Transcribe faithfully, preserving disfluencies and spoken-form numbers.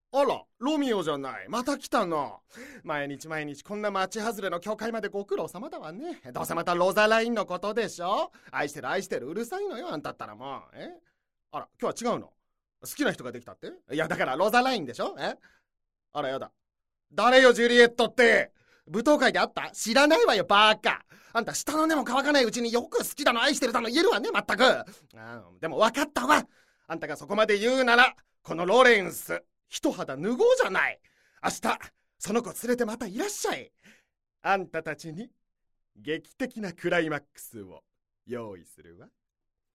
あら、ロミオじゃない。また来たな。毎日毎日こんな町外れの教会までご苦労様だわね。どうせまたロザラインのことでしょ。愛してる愛してるうるさいのよ、あんたったらもう。えあら、今日は違うの？好きな人ができたって？いや、だからロザラインでしょ。えあら、やだ。誰よ、ジュリエットって。舞踏会であった？知らないわよ、バーカ。あんた下の根も乾かないうちによく好きだの愛してるだの言えるわね、まったく。あでも分かったわ。あんたがそこまで言うなら、このロレンス一肌脱ごうじゃない。明日その子連れてまたいらっしゃい。あんたたちに劇的なクライマックスを用意するわ。